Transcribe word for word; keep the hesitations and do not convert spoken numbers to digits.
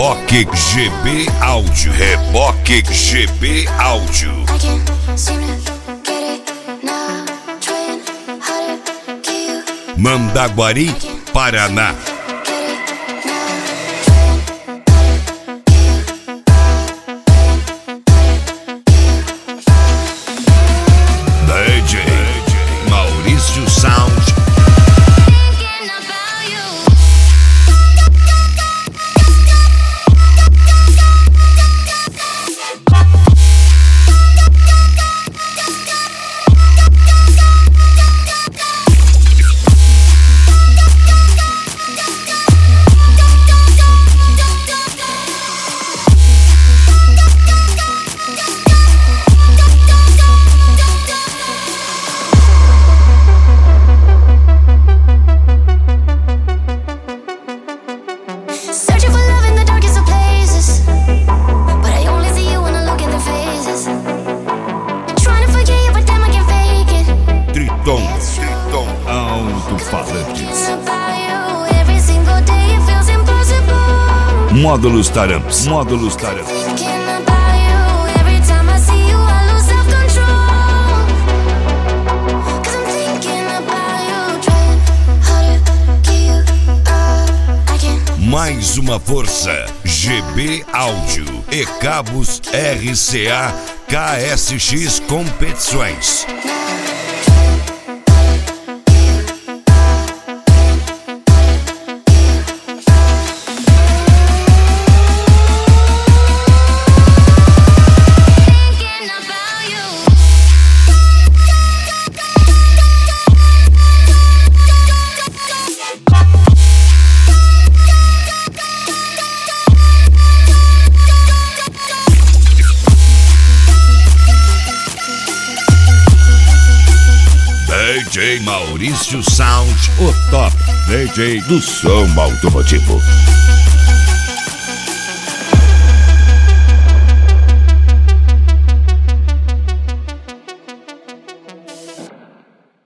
Reboque G B Áudio. Reboque G B Áudio. Mandaguari, Paraná. D J Maurício Sound. Triton, Triton Alto-Falantes. Módulos Taramps, Módulos Taramps. Mais uma força, G B Áudio e cabos R C A K S X Competições. D J Maurício Sound, o top D J do som automotivo.